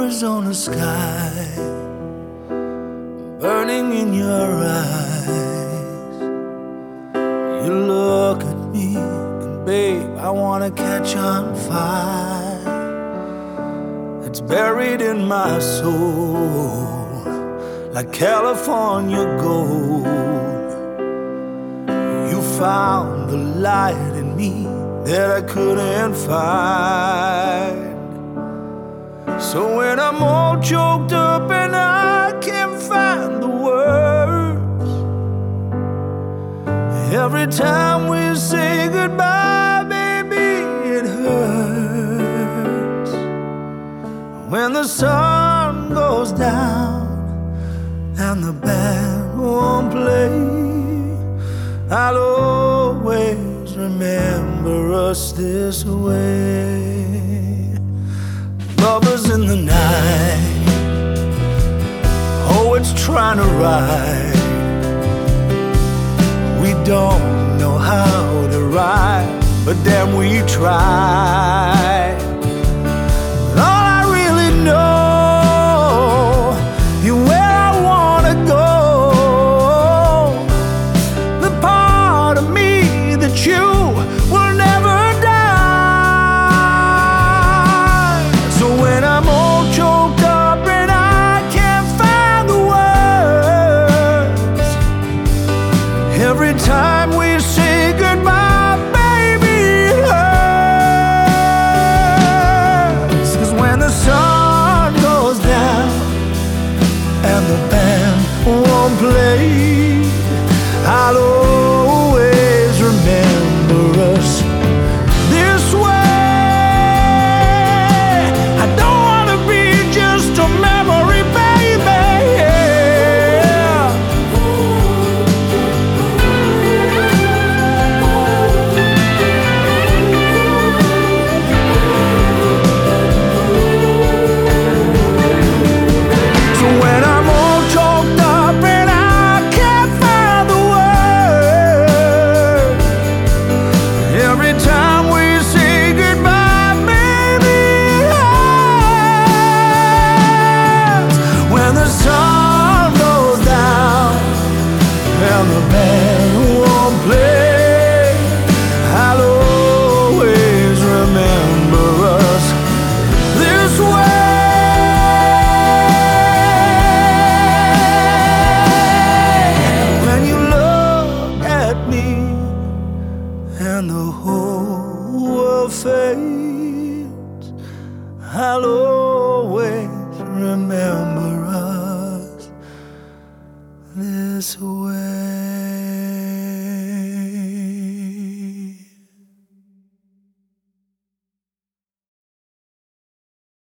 Arizona sky burning in your eyes. You look at me and babe, I wanna catch on fire. It's buried in my soul like California gold. You found the light in me that I couldn't find. So when I'm all choked up and I can't find the words, every time we say goodbye, baby, it hurts. When the sun goes down and the band won't play, I'll always remember us this way. Lovers in the night, oh, it's trying to ride. We don't know how to ride, but then we try. All I really know, you're where I wanna go. The part of me that you will never die. So when I'm all choked up and I can't find the words, every time we say goodbye, baby, it hurts. 'Cause when the sun goes down and the band won't play, I'll always remember us this way. I don't wanna be just a memory, baby. So when I'm all choked up and I can't find the words, every time we say goodbye, baby, it hurts. When the sun goes down and the band won't play, I'll always remember us this way. When you look at me and the whole world fades, I'll always remember us this way.